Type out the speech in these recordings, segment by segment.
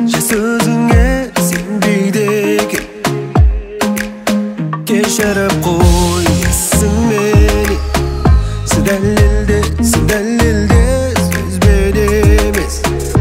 же сөзіңе сенбейді екен. Кешіріп қойсын мені, сен дәлелде сөзбен емес.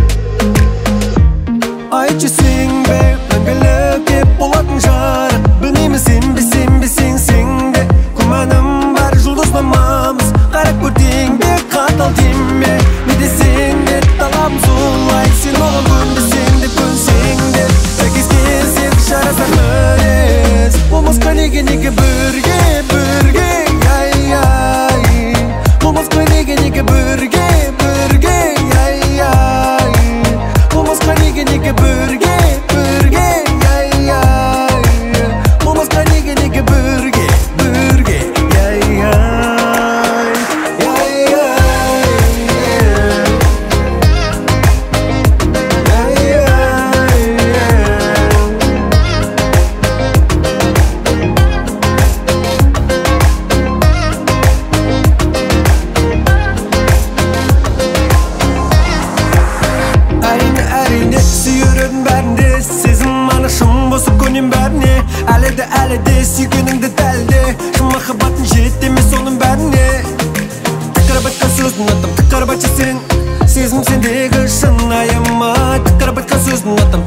Айтшы сен бе мәңгілік деп болатын жарық. Білмеймін сенбесең де, күмәнім бар жұлдызнамамыз. Қарап көрсең бе қатал деме, не десең де талабым солай. Сен оған көнбесең де көнсең де, сәйкес келсек жарасар мінез. Болмасқа неге бірге ай-ай. Болмасқа неге бірге ай-ай. Болмасқа неге бірге ай-ай. Болмасқа неге бірге ай-ай. Әрине сүйердің бәрінде, сезім анашым босып көнем бәріне. Әлі де сүйгеніңді дәлде, шын махаббатын жетті емес оның бәріне. Тықырып айтқан сөздің аттым, тықырып айтшы сен, сезім сендегі шын аяма. Тықырып айтқан сөздің аттым,